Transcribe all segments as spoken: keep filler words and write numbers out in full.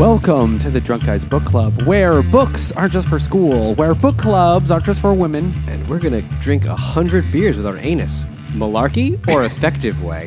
Welcome to the Drunk Guys Book Club, where books aren't just for school, where book clubs aren't just for women. And we're going to drink a hundred beers with our anus. Malarkey or effective way?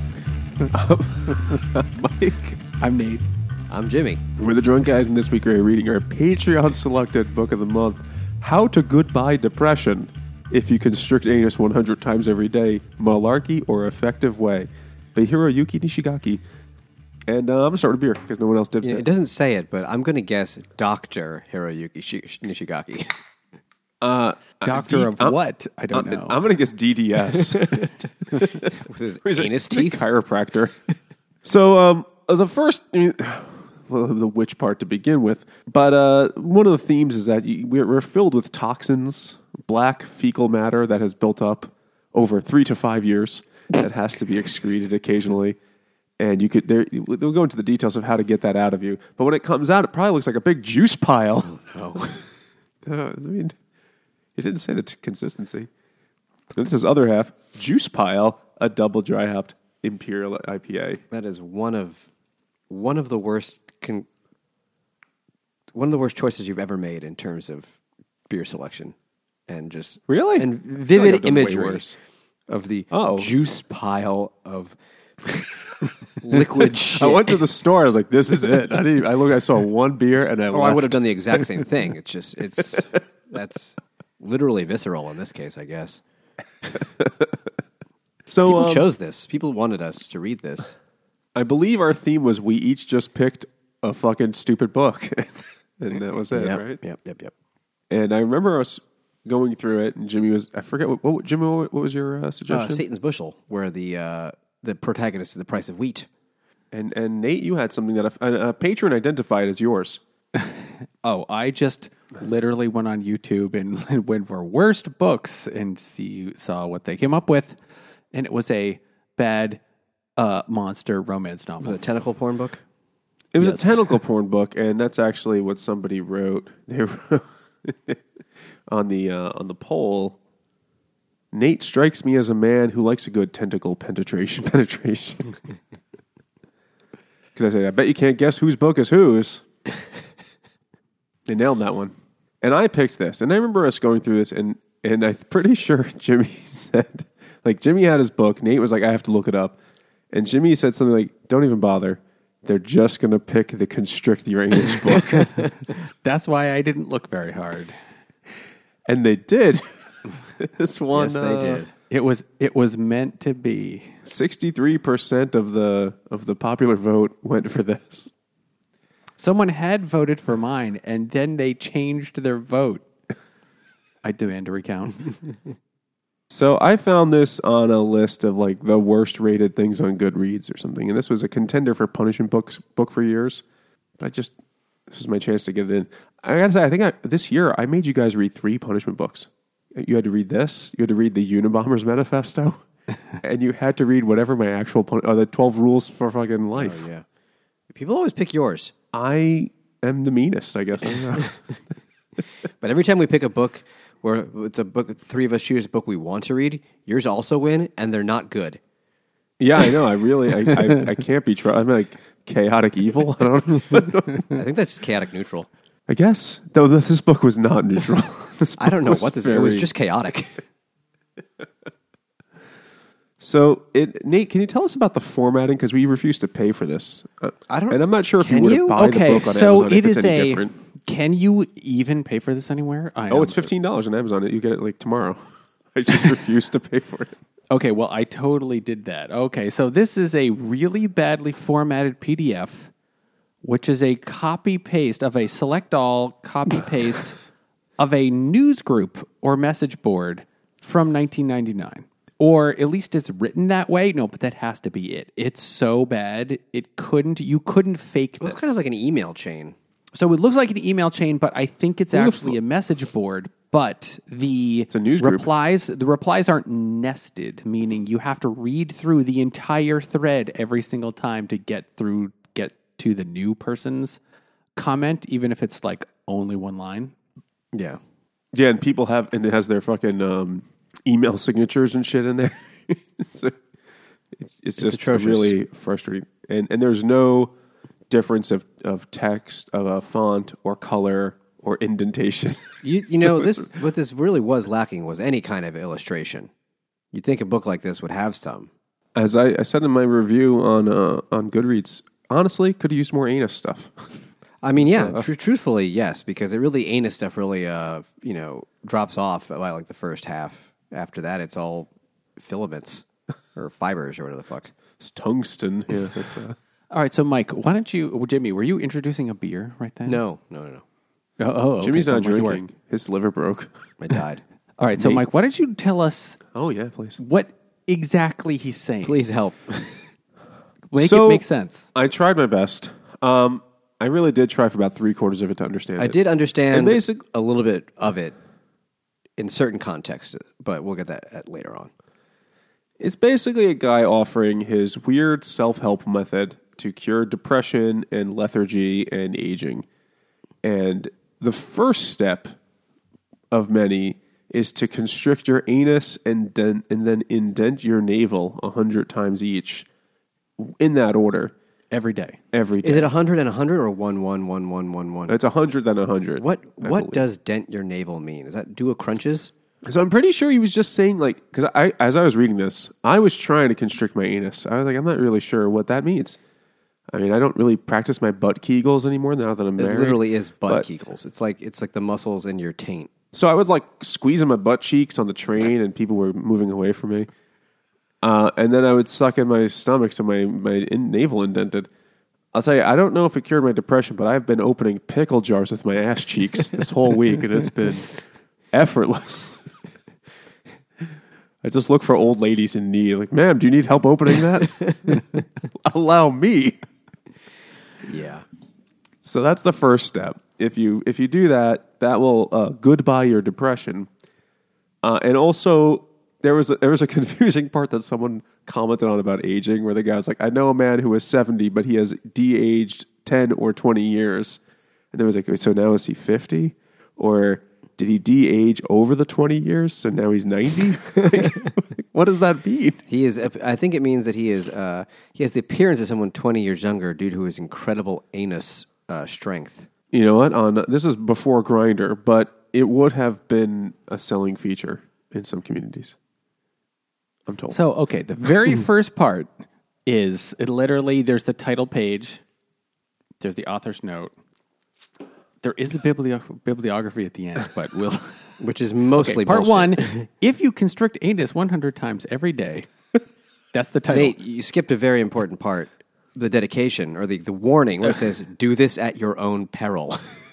Mike. I'm Nate. I'm Jimmy. We're the Drunk Guys, and this week we're reading our Patreon-selected book of the month, How to Goodbye Depression, If You Constrict Anus one hundred Times Every Day, Malarkey or Effective Way, by Hiroyuki Nishigaki. And uh, I'm going to start with a beer, because no one else dips Yeah, it. it doesn't say it, but I'm going to guess Doctor Hiroyuki Shi- Nishigaki. Uh, Doctor D- of I'm- what? I don't I'm, know. I'm going to guess D D S. With his He's a- anus he's a teeth. chiropractor. So, um, the first, I mean, well, the which part to begin with, but uh, one of the themes is that you, we're, we're filled with toxins, black fecal matter that has built up over three to five years that has to be excreted occasionally. And you could, there, they'll go into the details of how to get that out of you. But when it comes out, it probably looks like a big juice pile. Oh, Uh, I mean, it didn't say the t- consistency. And this is other half, juice pile, a double dry hopped imperial I P A. that is one of one of the worst con- one of the worst choices you've ever made in terms of beer selection, and just Really? and I feel like vivid I've done way imagery worse. of the Oh. juice pile of liquid shit. I went to the store. I was like, "This is it." I didn't. Even, I look. I saw one beer, and I. Oh, I would have done the exact same thing. It's just, it's, that's literally visceral in this case, I guess. So People um, chose this. People wanted us to read this. I believe our theme was we each just picked a fucking stupid book, and that was it, yep, right? Yep, yep, yep. And I remember us going through it, and Jimmy was. I forget what. what Jimmy, what, what was your uh, Uh, suggestion? Satan's Bushel, where the uh, the protagonist is the price of wheat. and and Nate, you had something that a, a, a patron identified as yours. Oh, I just literally went on YouTube and, and went for worst books and see saw what they came up with, and it was a bad uh, monster romance Was novel. it a tentacle porn book? It was Yes. a tentacle porn book, and that's actually what somebody wrote. They wrote on the uh, on the poll. Nate strikes me as a man who likes a good tentacle penetration. Penetration. Because I said, I bet you can't guess whose book is whose. They nailed that one, and I picked this. And I remember us going through this, and and I'm pretty sure Jimmy said, like Jimmy had his book. Nate was like, I have to look it up, and Jimmy said something like, "Don't even bother. They're just going to pick the Constrict Your Anus book." That's why I didn't look very hard. And they did. This one, Yes, they uh, did. It was it was meant to be. sixty-three percent of the of the popular vote went for this. Someone had voted for mine, and then they changed their vote. I demand a recount. So I found this on a list of like the worst rated things on Goodreads or something, and this was a contender for punishment books book for years. But I just this was my chance to get it in. I gotta say, I think I, this year I made you guys read three punishment books. You had to read this. You had to read the Unabomber's Manifesto, and you had to read whatever my actual pun- uh, the twelve rules for fucking life. Oh, yeah. People always pick yours. I am the meanest, I guess. I don't know. But every time we pick a book where it's a book, three of us choose a book we want to read, yours also win, and they're not good. Yeah, I know. I really, I, I, I can't be. Tr- I'm like chaotic evil. I don't. I think that's just chaotic neutral. I guess though th- this book was not neutral. This I don't book know was what this. It was very- just chaotic. So, it, Nate, can you tell us about the formatting? Because we refused to pay for this. Uh, I don't- and I'm not sure if can you would you? buy Okay, the book on so Amazon it if it's is any a. different. Can you even pay for this anywhere? I Oh, am- it's fifteen dollars on Amazon. You get it like tomorrow. I just refused to pay for it. Okay, well, I totally did that. Okay, so this is a really badly formatted P D F, which is a copy paste of a select all copy paste of a news group or message board from nineteen ninety-nine. Or at least it's written that way. No, but that has to be it. It's so bad. It couldn't, you couldn't fake It this. looks kind of like an email chain. So it looks like an email chain, but I think it's Well, the actually a message board. But the a news group. replies, the replies aren't nested, meaning you have to read through the entire thread every single time to get through, get to the new person's comment, even if it's like only one line. Yeah. Yeah, and people have, and it has their fucking um, email signatures and shit in there. So it's, it's just atrocious. really frustrating. And and there's no difference of, of text, of a font or color or indentation. You, you know, this what this really was lacking was any kind of illustration. You'd think a book like this would have some. As I, I said in my review on uh, on Goodreads, honestly, could have used more anus stuff. I mean, yeah, tr- truthfully, yes, because it really anus stuff really, uh, you know, drops off by like the first half. After that, it's all filaments or fibers or whatever the fuck. It's tungsten. Yeah. That's, uh, All right, so Mike, why don't you, well, Jimmy, were you introducing a beer right then? No, no, no, no. Oh, oh okay, Jimmy's so not Mike, you drinking. His liver broke. I died. All right, so Nate? Mike, why don't you tell us Oh yeah, please. what exactly he's saying? Please help. Make So- it make sense. I tried my best. Um, I really did try for about three quarters of it to understand I it. did understand And basic- a little bit of it in certain contexts, but we'll get that at later on. It's basically a guy offering his weird self-help method to cure depression and lethargy and aging. And the first step of many is to constrict your anus and then, and then indent your navel a hundred times each in that order Every day. every day. Is it a hundred and a hundred or one, one, one, one, one, one? It's a hundred then a hundred. What I what believe. does dent your navel mean? Is that do a crunches? So I'm pretty sure he was just saying like, because I, as I was reading this, I was trying to constrict my anus. I was like, I'm not really sure what that means. I mean, I don't really practice my butt kegels anymore now that I'm It married. literally is butt but- kegels. It's like it's like the muscles in your taint. So I was like squeezing my butt cheeks on the train, and people were moving away from me. Uh, and then I would suck in my stomach so my my in, navel indented. I'll tell you, I don't know if it cured my depression, but I've been opening pickle jars with my ass cheeks this whole week, and it's been effortless. I just look for old ladies in need. Like, ma'am, do you need help opening that? Allow me. Yeah. So that's the first step. If you if you do that, that will uh, goodbye your depression. Uh, and also, there was a, there was a confusing part that someone commented on about aging, where the guy was like, "I know a man who is seventy, but he has de-aged ten or twenty years." And there was like, "So now is he fifty, or did he de-age over the twenty years? So now he's ninety?" Like, what does that mean? He is. I think it means that he is. Uh, he has the appearance of someone twenty years younger due to his incredible anus uh, strength. You know what? On this is before Grindr, but it would have been a selling feature in some communities. I'm told. So, okay, the very first part is it literally, there's the title page, there's the author's note, there is a biblio- bibliography at the end, but we'll... Which is mostly Okay, part bullshit. one, if you constrict anus one hundred times every day, that's the title. Nate, you skipped a very important part. The dedication or the, the warning where it says, do this at your own peril.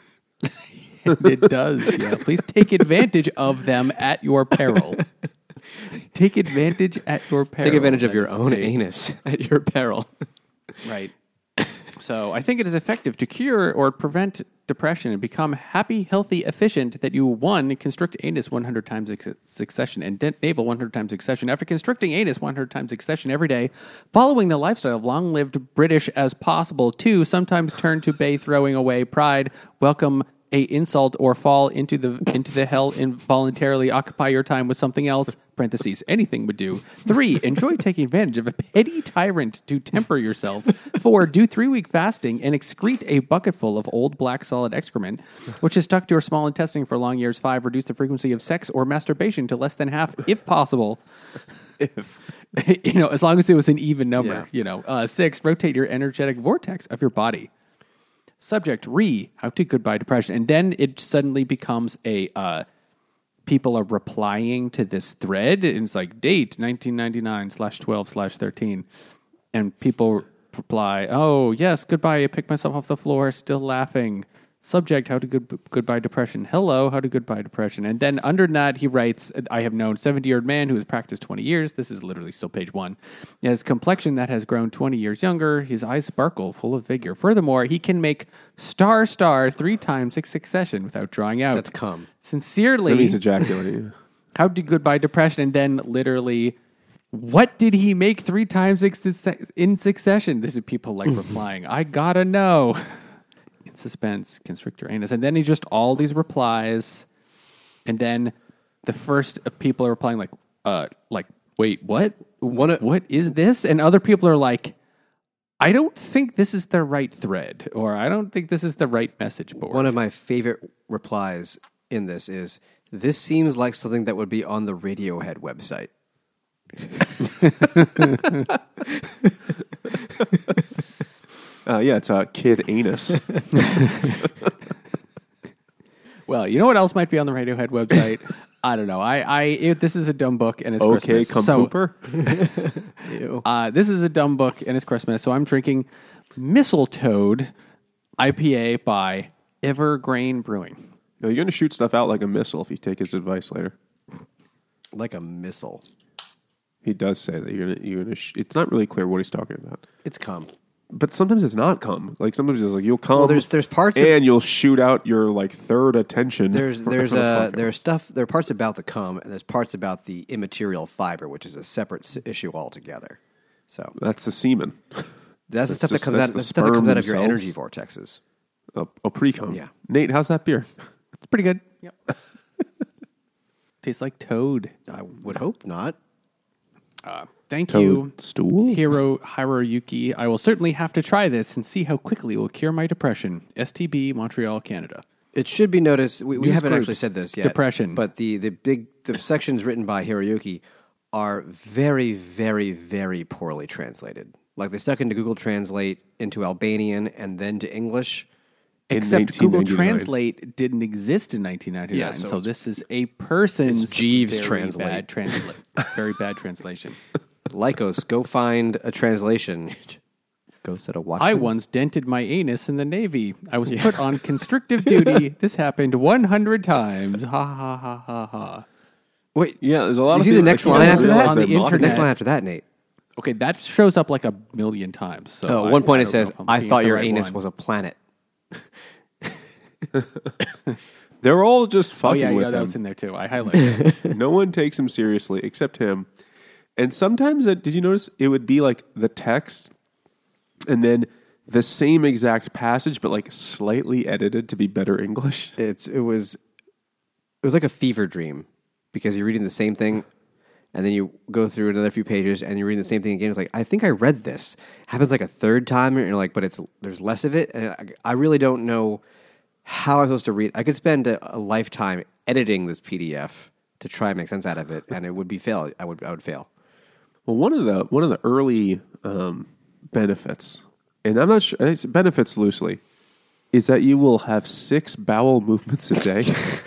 It does, yeah. Please take advantage of them at your peril. Take advantage at your peril. Take advantage of That your is own a- anus at your peril. Right. So I think it is effective to cure or prevent depression and become happy, healthy, efficient that you, one, constrict anus one hundred times in succession and dent navel one hundred times in succession. After constricting anus one hundred times in succession every day, following the lifestyle of long-lived British as possible. Two, sometimes turn to bay throwing away pride, welcome a insult or fall into the into the hell involuntarily, occupy your time with something else, parentheses, anything would do. Three, enjoy taking advantage of a petty tyrant to temper yourself. Four, do three-week fasting and excrete a bucketful of old black solid excrement, which is stuck to your small intestine for long years. Five, reduce the frequency of sex or masturbation to less than half, if possible. if You know, as long as it was an even number, Yeah. you know. Uh, six, rotate your energetic vortex of your body. Subject, re, how to goodbye depression. And then it suddenly becomes a, uh, people are replying to this thread. And it's like, date nineteen ninety-nine slash twelve slash thirteen. And people reply, oh, yes, goodbye. I picked myself off the floor, still laughing. Subject, how to good, goodbye depression. Hello, how to goodbye depression. And then under that, he writes, I have known seventy-year-old man who has practiced twenty years. This is literally still page one. He has complexion that has grown twenty years younger. His eyes sparkle, full of vigor. Furthermore, he can make star star three times in succession without drawing out. That's cum. Sincerely, that means ejaculating. how to goodbye depression. And then literally, what did he make three times in succession? This is people like replying, I gotta know. In suspense, constrictor anus. And then he's just all these replies. And then the first people are replying like, uh, like, wait, what? One of- what is this? And other people are like, I don't think this is the right thread, or I don't think this is the right message board. One of my favorite replies in this is, "This seems like something that would be on the Radiohead website." Uh, yeah, it's uh, Kid Anus. Well, you know what else might be on the Radiohead website? I don't know. I, I if this is a dumb book and it's Okay, Christmas. come so, pooper. Ew. Uh, this is a dumb book and it's Christmas, so I'm drinking Mistletoad I P A by Evergreen Brewing. No, you're going to shoot stuff out like a missile if you take his advice later. Like a missile. He does say that you're going to. You're gonna sh- it's not really clear what he's talking about. It's cum. But sometimes it's not cum. Like sometimes it's like you'll come. Well, there's- there's parts of- and you'll shoot out your like third attention. There's for there's the uh, fuck there's stuff there are parts about the cum and there's parts about the immaterial fiber, which is a separate s- issue altogether. So That's the semen. that's, the stuff just- that comes that's out. the That's stuff that comes sperm out of your themselves. energy vortexes. A, a pre-cum. Yeah. Nate, how's that beer? It's pretty good. Yep. Tastes like toad. I would hope not. Uh, thank you, Toadstool? Hiro Hiroyuki. I will certainly have to try this and see how quickly it will cure my depression. S T B, Montreal, Canada. It should be noticed. We, we News haven't actually groups, said this yet. depression. but the the big the sections written by Hiroyuki are very, very, very poorly translated. Like they stuck into Google Translate into Albanian and then to English. In Except Google nineteen ninety-nine. Translate didn't exist in nineteen ninety-nine, Yeah, so so, it's- this is a person's It's Jeeves very Translate. bad translate, very bad translation. Lycos, go find a translation. Go set a watch. I once dented my anus in the Navy. I was put on constrictive duty. This happened one hundred times. Ha ha ha ha ha. Wait, Yeah, there's a lot you of see the people next that line don't after realize that? On the they're modern. internet. Next line after that, Nate. Okay, that shows up like a million times. So Oh, I- at one point I it don't says, know if I'm "I looking thought at the your right anus one. was a planet." They're all just Oh fucking yeah, with yeah, that him. was in there too. I highlighted it. No one takes him seriously except him. And sometimes, it, did you notice it would be like the text and then the same exact passage, but like slightly edited to be better English? It's it was it was like a fever dream because you're reading the same thing and then you go through another few pages and you're reading the same thing again. It's like, I think I read this. Happens like a third time and you're like, but it's there's less of it, and I, I really don't know how I'm supposed to read. I could spend a, a lifetime editing this P D F to try and make sense out of it, and it would be fail. I would I would fail. Well, one of the one of the early um, benefits, and I'm not sure, it's benefits loosely, is that you will have six bowel movements a day.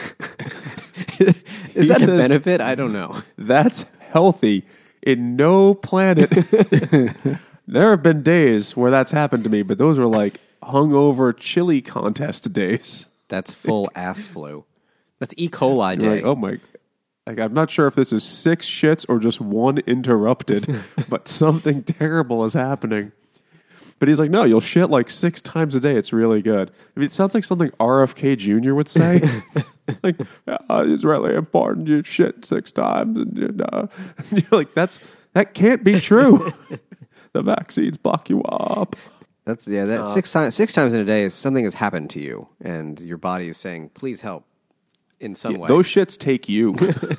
Is He that a says- benefit? I don't know. That's healthy in no planet. There have been days where that's happened to me, but those were like hungover chili contest days. That's full ass flu. That's E. coli You're day. like, oh my. Like, I'm not sure if this is six shits or just one interrupted, but something terrible is happening. But he's like, no, you'll shit like six times a day. It's really good. I mean, it sounds like something R F K Junior would say. Like, uh, it's really important you shit six times. And, you know. And you're like, that's that can't be true. The vaccines block you up. That's yeah. That six times six times in a day is something has happened to you, and your body is saying, "Please help." In some way, Those shits take you.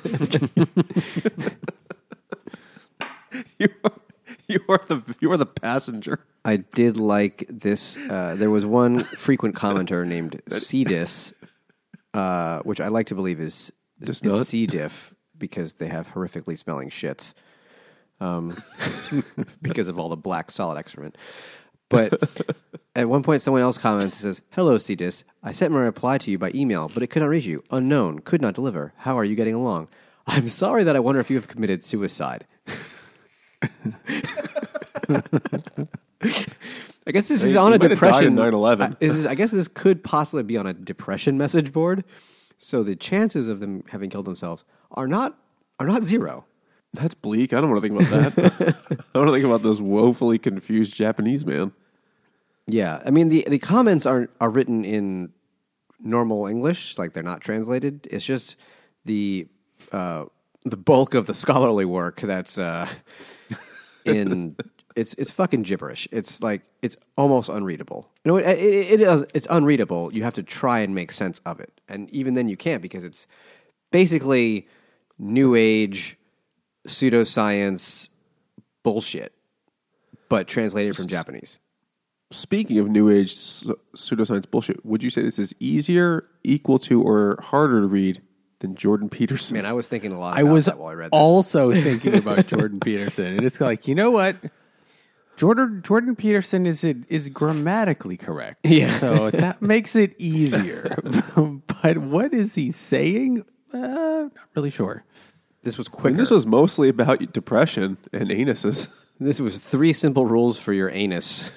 you, are, you are the you are the passenger. I did like this. Uh, there was one frequent commenter named C Dis, uh, which I like to believe is, Just is not? C Diff because they have horrifically smelling shits. Um, because of all the black solid excrement. But at one point, someone else comments and says, "Hello, C Dis. I sent my reply to you by email, but it could not reach you. Unknown. Could not deliver. How are you getting along? I'm sorry that I wonder if you have committed suicide." I guess this is He- on he a might have died depression. in nine eleven. I, this is- I guess this could possibly be on a depression message board. So the chances of them having killed themselves are not are not zero. That's bleak. I don't want to think about that. I want to think about this woefully confused Japanese man. Yeah, I mean the the comments are are written in normal English, like they're not translated. It's just the uh, the bulk of the scholarly work that's uh, in. It's it's fucking gibberish. It's like it's almost unreadable. You know, it, it, it is. It's unreadable. You have to try and make sense of it, and even then you can't because it's basically new age pseudoscience bullshit. but translated from Japanese. Speaking of New Age pse- pseudoscience bullshit, would you say this is easier, equal to, or harder to read than Jordan Peterson? Man, I was thinking a lot I about was that while I read this. also thinking about Jordan Peterson, and it's like, you know what? Jordan Jordan Peterson is is grammatically correct. Yeah. So that makes it easier. But what is he saying? Uh, not really sure. This was I quicker. mean, this was mostly about depression and anuses. This was three simple rules for your anus.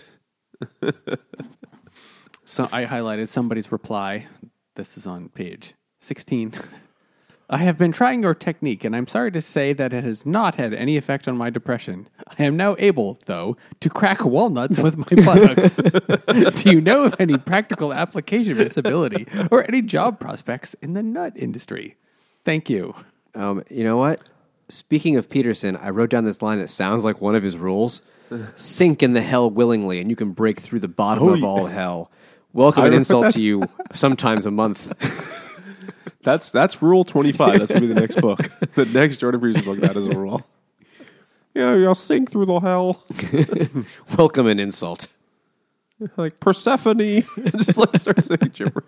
So I highlighted somebody's reply. This is on page sixteen. I have been trying your technique, and I'm sorry to say that it has not had any effect on my depression. I am now able, though, to crack walnuts with my buttocks. Do you know of any practical application of this ability or any job prospects in the nut industry? Thank you. Um, you know what? Speaking of Peterson, I wrote down this line that sounds like one of his rules. Sink in the hell willingly, and you can break through the bottom Oh, of yeah. all hell. Welcome I an wrote insult that- to you sometimes a month. That's that's rule twenty-five. That's going to be the next book. The next Jordan Peterson book, that is a rule. Yeah, you'll sink through the hell. Welcome an insult. Like Persephone. Just like start saying gibberish.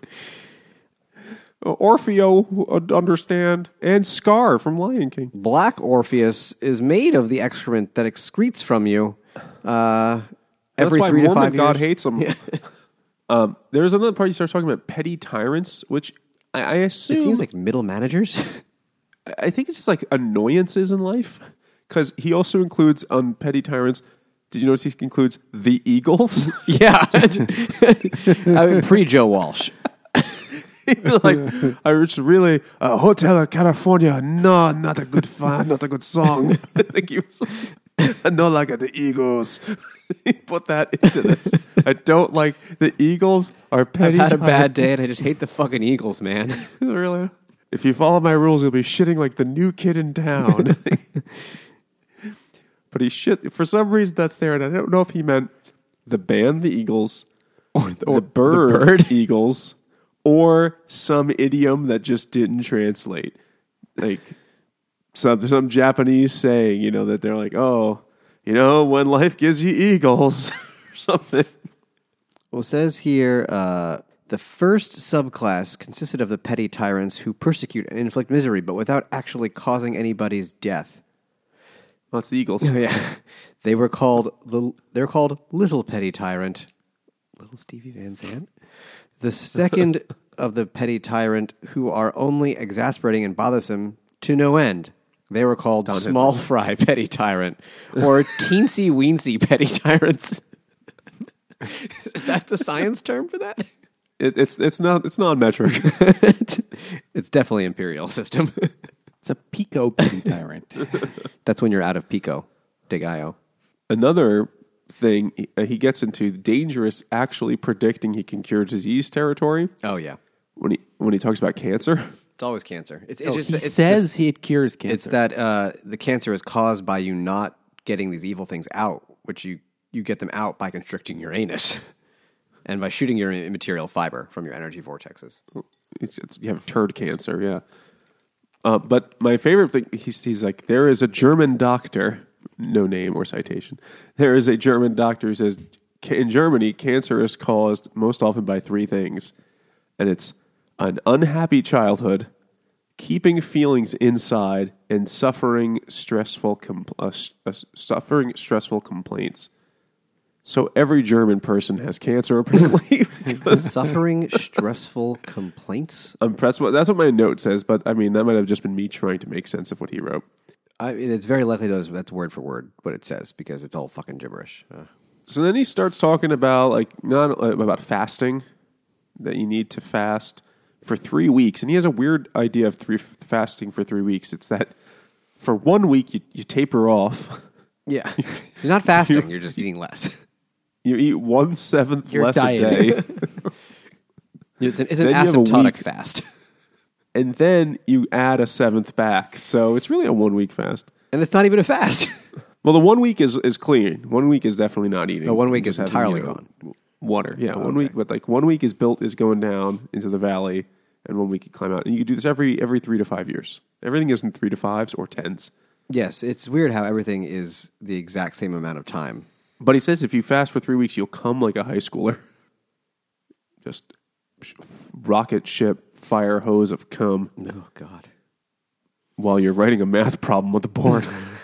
Orfeo, would understand. And Scar from Lion King. Black Orpheus is made of the excrement that excretes from you uh, every That's why three Mormon to five God years. hates them. um, there's another part you start talking about petty tyrants, which I, I assume... It seems like middle managers. I think it's just like annoyances in life. Because he also includes on petty tyrants... Did you notice he includes the Eagles? Yeah. I mean, pre-Joe Walsh. Like, I was really uh, Hotel California. No, not a good fan, not a good song. I think he was not like the Eagles. He put that into this. I don't like the Eagles are I've petty. had a bad tyrants. day and I just hate the fucking Eagles, man. Really. If you follow my rules, you'll be shitting like the new kid in town. But he shit for some reason that's there, and I don't know if he meant the band, the Eagles, Or the, or bird, the bird. Eagles, or some idiom that just didn't translate. Like some some Japanese saying, you know, that they're like, oh, you know, when life gives you eagles or something. Well, it says here, uh, the first subclass consisted of the petty tyrants who persecute and inflict misery, but without actually causing anybody's death. Well, it's the Eagles. Yeah, they were called the. They're called Little Petty Tyrant, Little Stevie Van Zandt. The second of the petty tyrant, who are only exasperating and bothersome to no end. They were called Don Small Hitler. Fry Petty Tyrant, or Teensy Weensy Petty Tyrants. Is that the science term for that? It, it's it's not it's non-metric. It's definitely imperial system. It's a Pico petty tyrant. That's when you're out of Pico de Gallo. Another thing he- uh, he gets into dangerous, actually predicting he can cure disease territory Oh yeah, when he when he talks about cancer. it's always cancer. It's, it's Oh, just he it's says this- he cures cancer. it's that uh, the cancer is caused by you not getting these evil things out, which you you get them out by constricting your anus and by shooting your immaterial fiber from your energy vortexes. It's, it's, you have turd cancer, yeah. Uh, but my favorite thing, he's, he's like, there is a German doctor, no name or citation. There is a German doctor who says, "Ca- in Germany, cancer is caused most often by three things. And it's an unhappy childhood, keeping feelings inside, and suffering stressful, compl- uh, s- uh, suffering stressful complaints. So every German person has cancer, apparently. because Suffering stressful complaints. I'm pressed. That's what my note says, but I mean, that might have just been me trying to make sense of what he wrote. I, it's very likely those that's word for word what it says because it's all fucking gibberish. Uh, So then he starts talking about like not uh, about fasting, that you need to fast for three weeks, and he has a weird idea of three fasting for three weeks. It's that for one week you, you taper off, yeah, you're not fasting; you're just eating less. you eat one seventh You're less dieting. a day, It's an, it's an Then you have a asymptotic week. fast, and then you add a seventh back. So it's really a one week fast. and it's not even a fast. Well, the one week is, is clean. One week is definitely not eating. The one week Just is having, entirely you know, gone. Water, yeah, Oh, one okay. week. But like one week is built is going down into the valley, and one week you climb out. And you do this every every three to five years. Everything is in three to fives or tens. Yes, it's weird how everything is the exact same amount of time. But he says if you fast for three weeks, you'll come like a high schooler. Just sh- rocket ship fire hose of cum. Oh, God. While you're writing a math problem on the board.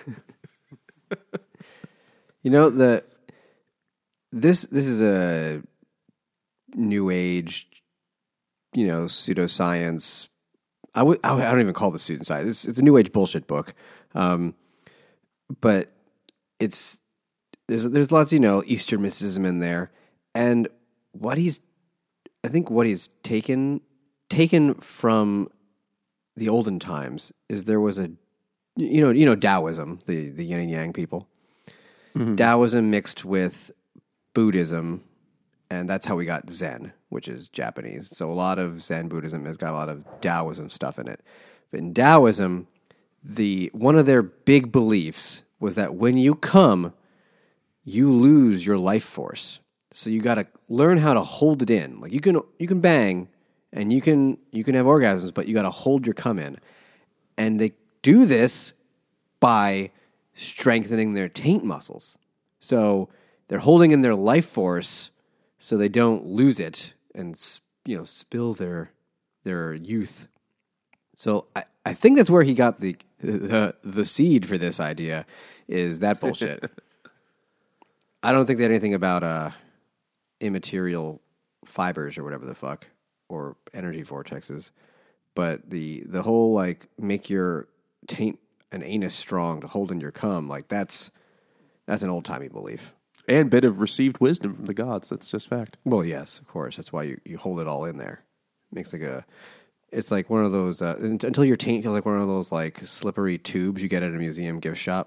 You know, the this this is a new age, you know, pseudoscience. I would I don't even call this pseudoscience. It's, it's a new age bullshit book, um, but it's there's there's lots, you know, Eastern mysticism in there, and what he's I think what he's taken taken from the olden times is there was a you know you know Taoism, the the yin and yang people. Mm-hmm. Taoism mixed with Buddhism, and that's how we got Zen, which is Japanese. So a lot of Zen Buddhism has got a lot of Taoism stuff in it. But in Taoism, the one of their big beliefs was that when you come, you lose your life force. So you got to learn how to hold it in. Like you can you can bang and you can you can have orgasms, but you got to hold your cum in. And they do this by strengthening their taint muscles. So they're holding in their life force so they don't lose it and, you know, spill their their youth. So I, I think that's where he got the, the the seed for this idea is that bullshit. I don't think they had anything about uh, immaterial fibers or whatever the fuck, or energy vortexes. But the the whole, like, make your taint an anus strong to hold in your cum, like that's that's an old timey belief. And bit of received wisdom from the gods. That's just fact. Well, yes, of course. That's why you, you hold it all in there. Makes like a, it's like one of those uh, until your taint feels like one of those like slippery tubes you get at a museum gift shop.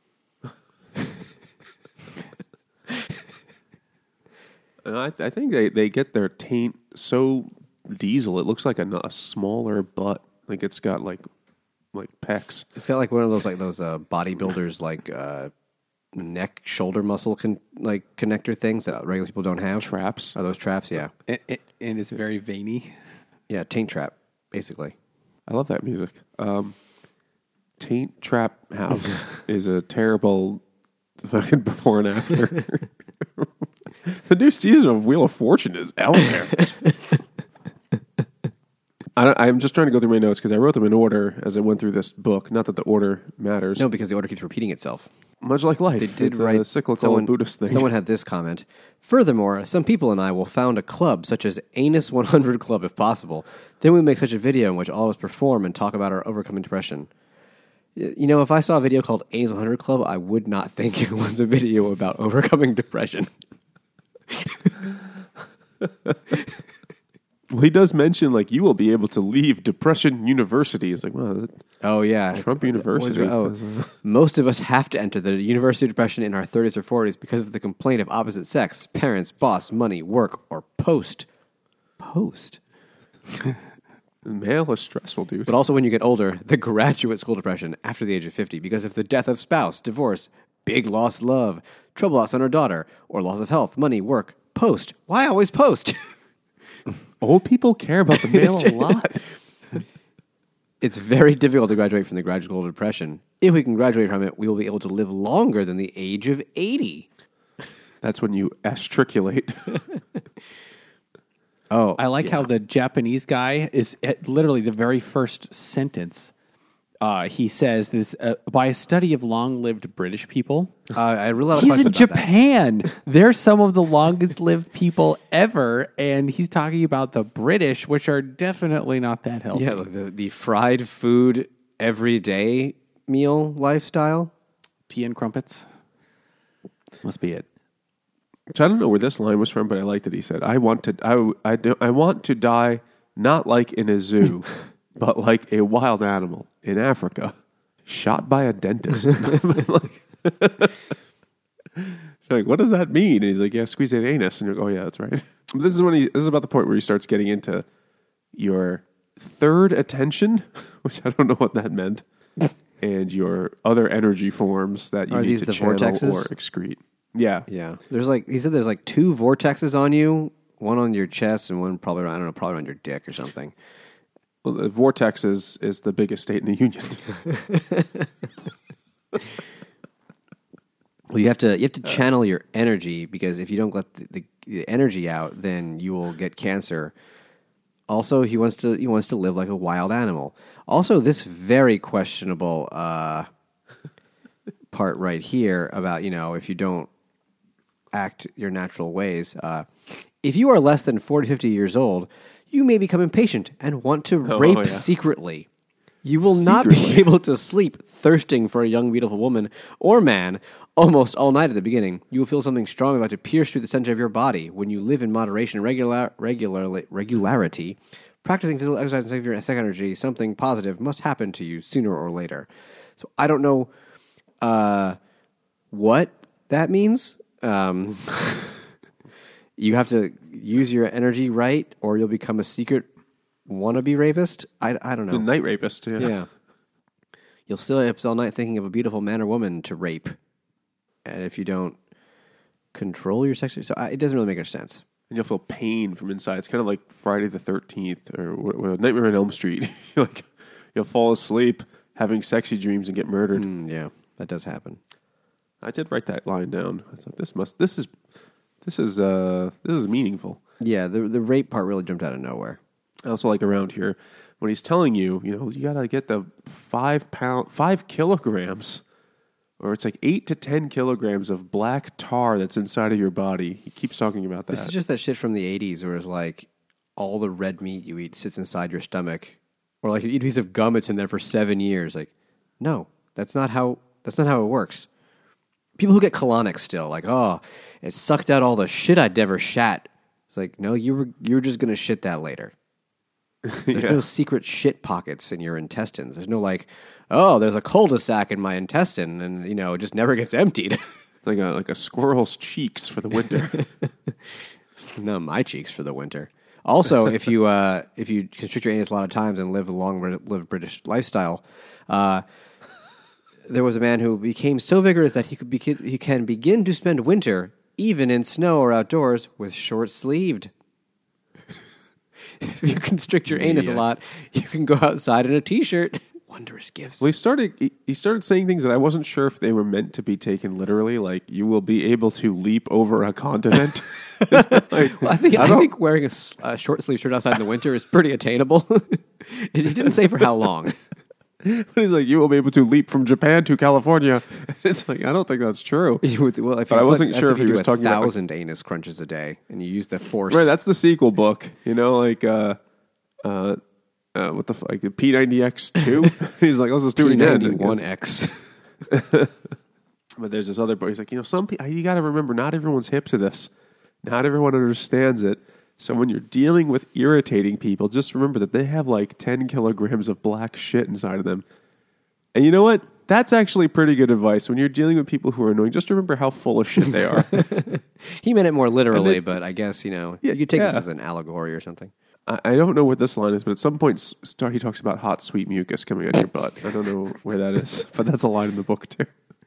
And I, I think they, they get their taint so diesel it looks like a, a smaller butt. Like it's got like like pecs. It's got like one of those like those uh, bodybuilders like uh, neck shoulder muscle con- like connector things that regular people don't have. Traps. Are those traps? Yeah. And, and it's very veiny. Yeah, taint trap, basically. I love that music. Um, Taint Trap House is a terrible fucking before and after. The new season of Wheel of Fortune is out there. I, I'm just trying to go through my notes because I wrote them in order as I went through this book. Not that the order matters. No, because the order keeps repeating itself. Much like life. They did it's write a cyclical someone, Buddhist thing. Someone had this comment. Furthermore, some people and I will found a club such as Anus one hundred Club if possible. Then we make such a video in which all of us perform and talk about our overcoming depression. You know, if I saw a video called Anus one hundred Club, I would not think it was a video about overcoming depression. Well, he does mention, like, you will be able to leave Depression University. It's like, well, that, Oh, yeah. Trump It's- University. Oh, most of us have to enter the University of Depression in our thirties or forties because of the complaint of opposite sex, parents, boss, money, work, or post. Post. male is stressful, dude. But also when you get older, the graduate school depression after the age of fifty because of the death of spouse, divorce, big lost love, trouble lost son or daughter, or loss of health, money, work, post. Why always post? Old people care about the male a lot. It's very difficult to graduate from the graduate school depression. If we can graduate from it, we will be able to live longer than the age of eighty. That's when you astriculate. Oh, I like yeah. how the Japanese guy is at literally the very first sentence. Uh, he says this uh, by a study of long-lived British people. Uh, I really have a He's question in about that. Japan. They're some of the longest-lived people ever, and he's talking about the British, which are definitely not that healthy. Yeah, like the, the fried food everyday meal lifestyle. Tea and crumpets must be it. So I don't know where this line was from, but I liked it. He said, "I want to, I, I, do, I want to die not like in a zoo, but like a wild animal in Africa, shot by a dentist." like, like, what does that mean? And he's like, "Yeah, squeeze that anus." And you're like, "Oh yeah, that's right." But this is when he. This is about the point where he starts getting into your third attention, which I don't know what that meant, and your other energy forms that you Are need these to the channel vortexes? or excrete. Yeah. Yeah, there's like he said. There's like two vortexes on you. One on your chest and one probably around, I don't know, probably around your dick or something. Well, the vortex is, is the biggest state in the union. Well, you have to you have to channel your energy, because if you don't let the, the, the energy out, then you will get cancer. Also, he wants to he wants to live like a wild animal. Also, this very questionable uh, part right here about, you know, if you don't act your natural ways. Uh, if you are less than forty, fifty years old, you may become impatient and want to Oh, rape yeah. secretly. You will not be Secretly. able to sleep thirsting for a young, beautiful woman or man almost all night at the beginning. You will feel something strong about to pierce through the center of your body. When you live in moderation and regular, regularly, regularity, practicing physical exercise and saving your sex energy, something positive must happen to you sooner or later. So I don't know uh, what that means. Um, you have to use your energy right, or you'll become a secret wannabe rapist. I, I don't know. The night rapist. Yeah. Yeah. You'll stay up all night thinking of a beautiful man or woman to rape. And if you don't control your sex, so I, it doesn't really make much sense. And you'll feel pain from inside. It's kind of like Friday the thirteenth or what, what, Nightmare on Elm Street. You're like, you'll fall asleep having sexy dreams and get murdered. Mm, yeah, that does happen. I did write that line down. I thought this must this is this is uh this is meaningful. Yeah, the the rape part really jumped out of nowhere. I also like around here when he's telling you, you know, you gotta get the five pound five kilograms, or it's like eight to ten kilograms of black tar that's inside of your body. He keeps talking about that. This is just that shit from the eighties where it's like all the red meat you eat sits inside your stomach. Or like you eat a piece of gum, it's in there for seven years. Like, no, that's not how that's not how it works. People who get colonics still, like, oh, it sucked out all the shit I'd never shat. It's like, no, you were you were just gonna shit that later. There's Yeah. no secret shit pockets in your intestines. There's no like, oh, there's a cul-de-sac in my intestine, and you know, it just never gets emptied. like a like a squirrel's cheeks for the winter. No, my cheeks for the winter. Also, if you uh, if you constrict your anus a lot of times and live a long live British lifestyle, uh, there was a man who became so vigorous that he could be, he can begin to spend winter even in snow or outdoors with short sleeved. If you constrict your anus a Yeah. lot, you can go outside in a t-shirt. Wondrous gifts. Well, he started he, he started saying things that I wasn't sure if they were meant to be taken literally. Like, you will be able to leap over a continent. Like, Well, I think I, don't- think wearing a, s- a short sleeve shirt outside in the winter is pretty attainable. He didn't say for how long. But he's like, you will be able to leap from Japan to California. It's like, I don't think that's true. You would- well, if But you I flick- wasn't that's sure if you he do was a talking about, like- thousand anus crunches a day, and you use the force. Right, that's the sequel book. You know, like uh, uh, uh, what the f- like P ninety X two. He's like, let's just do it again. ninety-one X. But there's this other book. He's like, you know, some people, you got to remember, not everyone's hip to this. Not everyone understands it. So when you're dealing with irritating people, just remember that they have like ten kilograms of black shit inside of them. And you know what? That's actually pretty good advice. When you're dealing with people who are annoying, just remember how full of shit they are. He meant it more literally, it's- but I guess, you know, Yeah, you could take this yeah. as an allegory or something. I, I don't know what this line is, but at some point s- start, he talks about hot, sweet mucus coming out of your butt. I don't know where that is, but that's a line in the book too.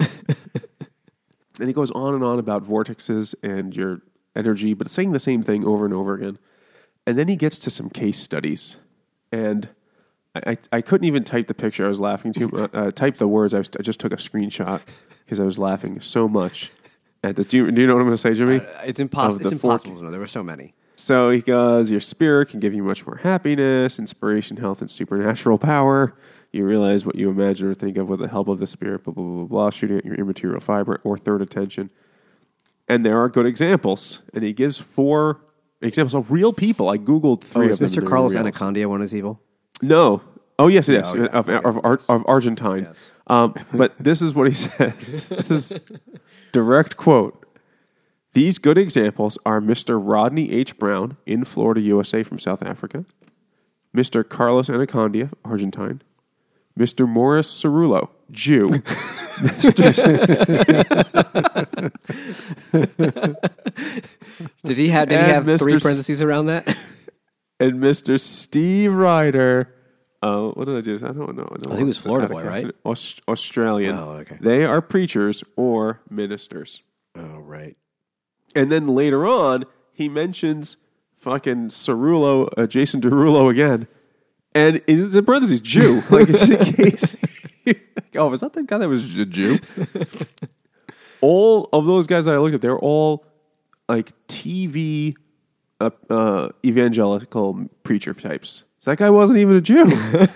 And he goes on and on about vortexes and your energy, but saying the same thing over and over again. And then he gets to some case studies. And I, I, I couldn't even type the picture. I was laughing too much. Uh, type the words. I, was, I just took a screenshot because I was laughing so much. At the, do, you, do you know what I'm going to say, Jimmy? Uh, it's impossible. Of It's the four- impossible to know. There were so many. So he goes, your spirit can give you much more happiness, inspiration, health, and supernatural power. You realize what you imagine or think of with the help of the spirit, blah, blah, blah, blah, blah, shooting at your immaterial fiber or third attention. And there are good examples. And he gives four examples of real people. I Googled Oh, three is of them. Mister and they're Carlos real. Anacondia one of these people? No. Oh, yes, it Yeah, is. oh, yeah. Of, Okay, of, Ar- yes. of Argentine. Yes. Um, but this is what he says. This is direct quote. These good examples are Mister Rodney H. Brown in Florida, U S A from South Africa, Mister Carlos Anacondia, Argentine, Mister Morris Cerullo, Jew, Did he have, did he And have Mister three S- parentheses around that? and Mister Steve Ryder. Uh, what did I do? I don't know. I don't I think know. he was Florida Out of boy, right? confidence. Aus- Australian. Oh, okay. They are preachers or ministers. Oh, right. And then later on, he mentions fucking Cerullo, uh, Jason Derulo again. And in the parentheses, Jew. Like, it's in case. Oh, is that the guy that was a Jew? all of those guys that I looked at, they're all like T V uh, uh, evangelical preacher types. So that guy wasn't even a Jew.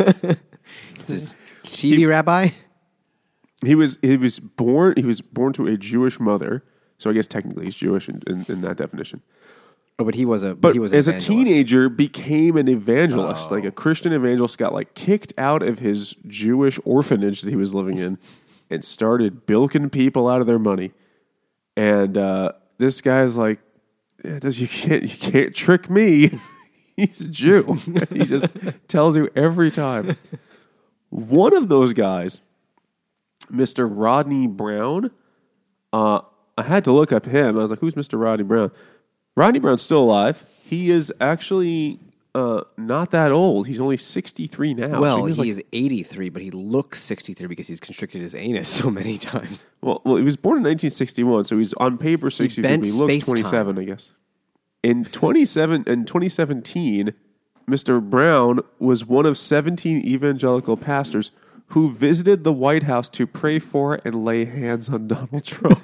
Is this T V rabbi? He was he was born he was born to a Jewish mother, so I guess technically he's Jewish in, in, in that definition. Oh, but he was a But he was as an a evangelist. teenager, became an evangelist, Oh. like a Christian evangelist. Got like kicked out of his Jewish orphanage that he was living in, and started bilking people out of their money. And uh, this guy's like, "Yeah, this- "You can't you can't trick me." He's a Jew. He just tells you every time. One of those guys, Mister Rodney Brown, uh, I had to look up him. I was like, who's Mister Rodney Brown? Rodney Brown's still alive. He is actually uh, not that old. He's only sixty-three now. Well, So he was like- is eighty-three, but he looks sixty-three because he's constricted his anus so many times. well, well, he was born in nineteen sixty-one, so he's on paper sixty-three, bent but he looks space-time. twenty-seven, I guess. In twenty-seven in twenty seventeen, Mister Brown was one of seventeen evangelical pastors who visited the White House to pray for and lay hands on Donald Trump.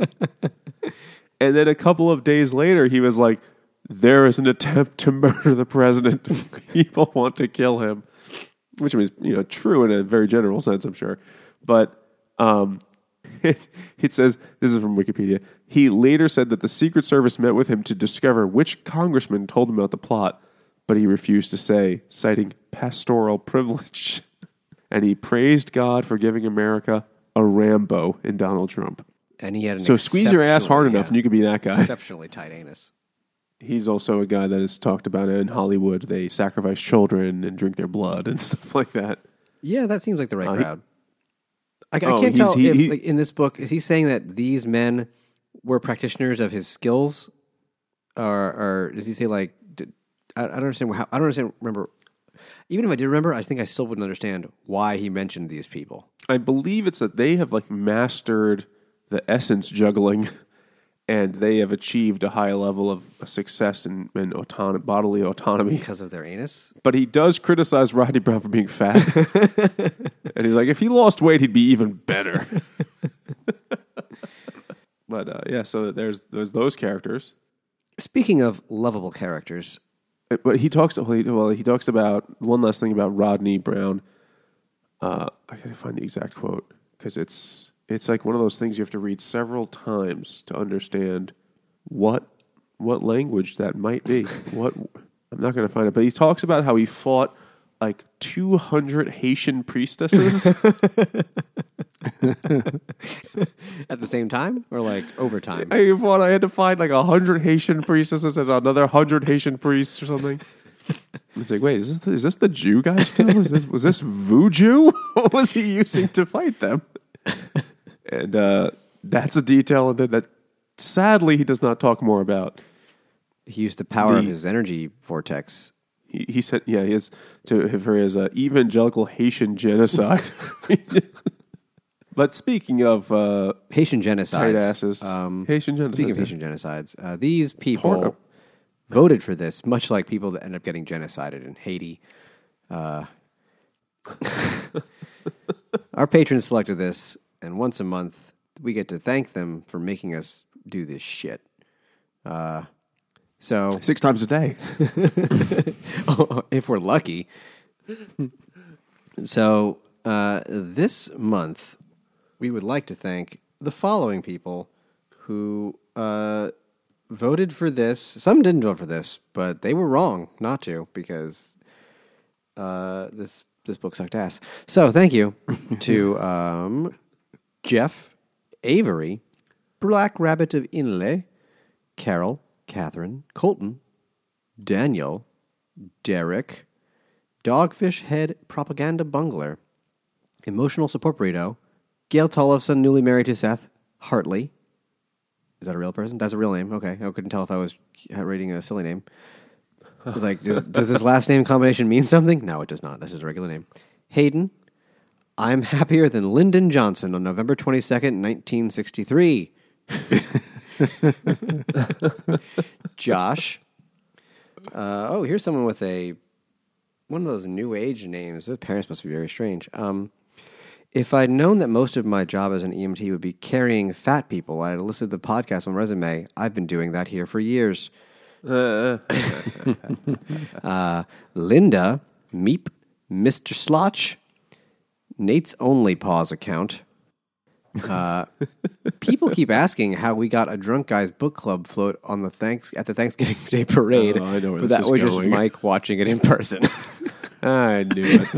And then a couple of days later, he was like, there is an attempt to murder the president. People want to kill him. Which is, you know, true in a very general sense, I'm sure. But um, it, it says, this is from Wikipedia, he later said that the Secret Service met with him to discover which congressman told him about the plot, but he refused to say, citing pastoral privilege. And he praised God for giving America a Rambo in Donald Trump. And he had an So squeeze your ass hard exceptionally- enough and you could be that guy. Exceptionally tight anus. He's also a guy that is talked about in Hollywood. They sacrifice children and drink their blood and stuff like that. Yeah, that seems like the right Uh, he- crowd. I, I Oh, can't he's- tell he- if he- like, in this book is he saying that these men were practitioners of his skills, or, or does he say like did, I, I don't understand how I don't understand. Remember, even if I did remember, I think I still wouldn't understand why he mentioned these people. I believe it's that they have like mastered the essence juggling and they have achieved a high level of success and, and autonom- bodily autonomy. Because of their anus? But he does criticize Rodney Brown for being fat. And he's like, if he lost weight, he'd be even better. But uh, yeah, so there's there's those characters. Speaking of lovable characters, But he talks. Well, he, well, he talks about one last thing about Rodney Brown. Uh, I gotta find the exact quote because it's it's like one of those things you have to read several times to understand what what language that might be. What I'm not going to find it, but he talks about how he fought like two hundred Haitian priestesses. at the same time or like over time? I fought. I had to find like a hundred Haitian priestesses and another hundred Haitian priests or something. It's like, wait, is this the, is this the Jew guy still? Is this, was this voodoo? What was he using to fight them? And uh, that's a detail that, that sadly he does not talk more about. He used the power of The- his energy vortex. He, he said, yeah, he has to for his uh, evangelical Haitian genocide. But speaking of uh, Haitian genocides. tight asses, Um, Haitian genocide. Speaking of Haitian genocides, uh, these people Porno. voted for this, much like people that end up getting genocided in Haiti. Uh, our patrons selected this, and once a month we get to thank them for making us do this shit. Uh, so, Six times a day. if we're lucky. So, uh, this month we would like to thank the following people who uh, voted for this. Some didn't vote for this, but they were wrong not to because uh, this this book sucked ass. So thank you to um, Jeff, Avery, Black Rabbit of Inlay, Carol, Catherine, Colton, Daniel, Derek, Dogfish Head Propaganda Bungler, Emotional Support Burrito, Gail Tollefson, newly married to Seth Hartley. Is that a real person? That's a real name. Okay. I couldn't tell if I was reading a silly name. It's like, does, does this last name combination mean something? No, it does not. This is a regular name. Hayden, I'm happier than Lyndon Johnson on November twenty-second, nineteen sixty-three. Josh. Uh, oh, here's someone with a one of those new age names. Their parents must be very strange. Um, If I'd known that most of my job as an E M T would be carrying fat people, I'd listed the podcast on my resume. I've been doing that here for years. Uh, uh, Linda, Meep, Mister Slotch, Nate's Only Pause account. Uh, people keep asking how we got a drunk guy's book club float on the thanks at the Thanksgiving Day parade, Oh, I know where but this that is was just going. Mike watching it in person. I knew it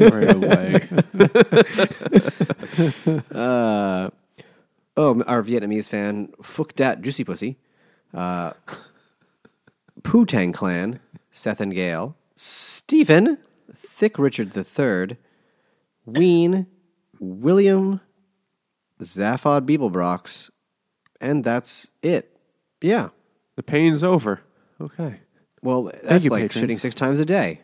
right away. uh, oh, our Vietnamese fan, Phuc Dat Juicy Pussy, uh, Poo Tang Clan, Seth and Gale, Stephen, Thick Richard the Third, Ween, William, Zaphod Beeblebrox, and that's it. Yeah. The pain's over. Okay. Well, that's you, like patrons. shitting six times a day.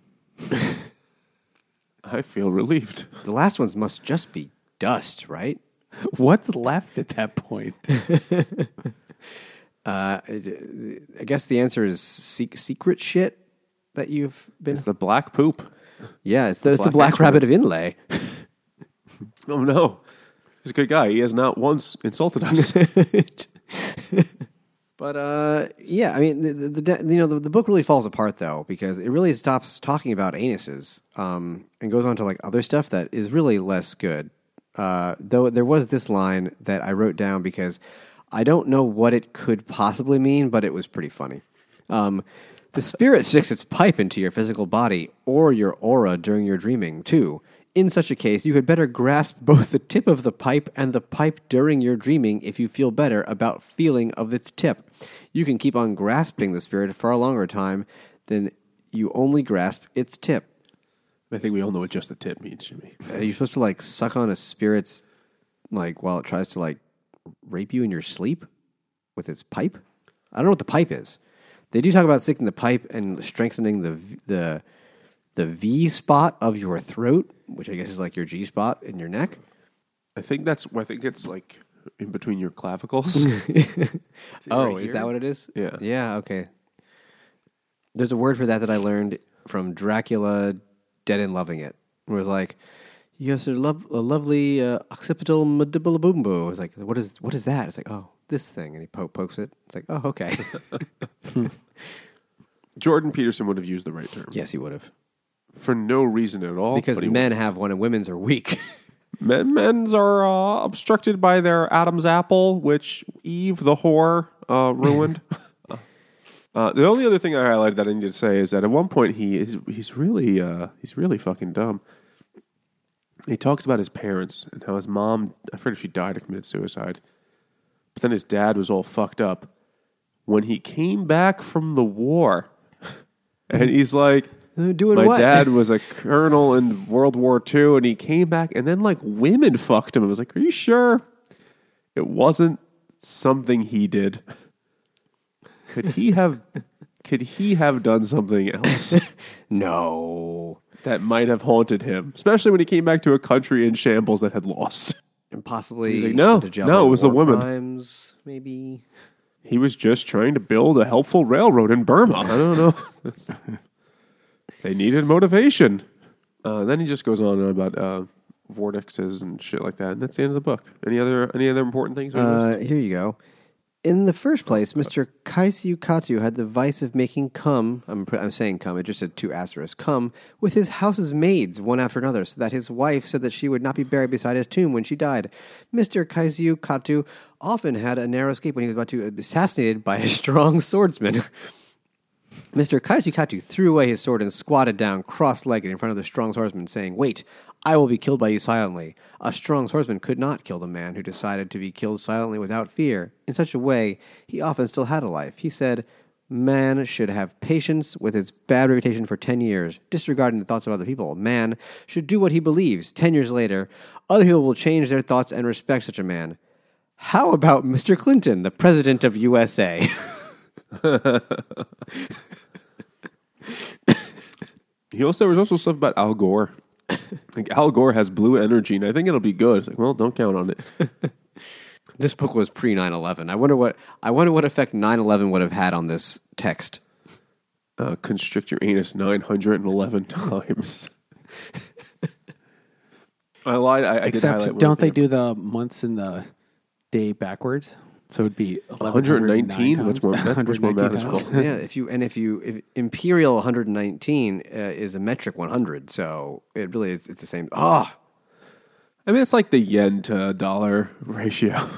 I feel relieved. The last ones must just be dust, right? What's left at that point? Uh, I guess the answer is sec- secret shit that you've been. It's the black poop. Yeah, it's the, it's the Black Black Rabbit of Inlay. Oh, no. He's a good guy. He has not once insulted us. But uh, yeah, I mean, the, the, the you know the, the book really falls apart though because it really stops talking about anuses um, and goes on to like other stuff that is really less good. Uh, though there was this line that I wrote down because I don't know what it could possibly mean, but it was pretty funny. Um, the spirit sticks its pipe into your physical body or your aura during your dreaming too. In such a case, you had better grasp both the tip of the pipe and the pipe during your dreaming if you feel better about feeling of its tip. You can keep on grasping the spirit for a longer time than you only grasp its tip. I think we all know what just the tip means, Jimmy. Are you supposed to like suck on a spirit's like while it tries to like rape you in your sleep with its pipe? I don't know what the pipe is. They do talk about sticking the pipe and strengthening the the the V spot of your throat, which I guess is like your G spot in your neck. I think that's. I think it's like in between your clavicles. Oh, right is here? that what it is? Yeah. Yeah, okay. There's a word for that that I learned from Dracula Dead and Loving It. Where it was like, you have a, lov- a lovely uh, occipital mandibuloboombo. It's like, what is what is that? It's like, oh, this thing. And he po- pokes it. It's like, oh, okay. Jordan Peterson would have used the right term. Yes, he would have. For no reason at all. Because but he men have one and women's are weak. Men, men's are uh, obstructed by their Adam's apple, which Eve, the whore, uh, ruined. uh, the only other thing I highlighted that I need to say is that at one point he is he's really uh, he's really fucking dumb. He talks about his parents and how his mom, I forget if she died or committed suicide, but then his dad was all fucked up when he came back from the war, and he's like. Doing My what? dad was a colonel in World War Two, and he came back, and then like women fucked him. I was like, "Are you sure it wasn't something he did? Could he have? Could he have done something else No. that might have haunted him? Especially when he came back to a country in shambles that had lost. And possibly He's like, no, to jail no, for it was the war women. crimes, maybe. He was just trying to build a helpful railroad in Burma. I don't know." They needed motivation. Uh, then he just goes on about uh, vortexes and shit like that, and that's the end of the book. Any other any other important things? on your Uh, list? here you go. In the first place, Mister Kaisyu Katu had the vice of making cum, I'm, pr- I'm saying cum, it just said two asterisks, cum, with his house's maids, one after another, so that his wife said that she would not be buried beside his tomb when she died. Mister Kaisyu Katu often had a narrow escape when he was about to be assassinated by a strong swordsman. Mister Kaisyu Katu threw away his sword and squatted down cross-legged in front of the strong swordsman, saying, "Wait, I will be killed by you silently." A strong swordsman could not kill the man who decided to be killed silently without fear. In such a way, he often still had a life. He said, "Man should have patience with his bad reputation for ten years, disregarding the thoughts of other people. Man should do what he believes. Ten years later, other people will change their thoughts and respect such a man." How about Mister Clinton, the president of U S A? He also there was also stuff about Al Gore. Like Al Gore has blue energy, and I think it'll be good. It's like, well, don't count on it. This book was pre nine eleven. I wonder what I wonder what effect nine eleven would have had on this text. Uh, constrict your anus nine hundred and eleven times. I lied. I, I did Except, highlight don't they one thing. do the months in the day backwards? So it'd be one hundred nineteen. That's more. That's much more one hundred nineteen manageable. times. Yeah, if you and if you if imperial one hundred nineteen uh, is a metric one hundred, so it really is. It's the same. Oh, I mean, it's like the yen to dollar ratio.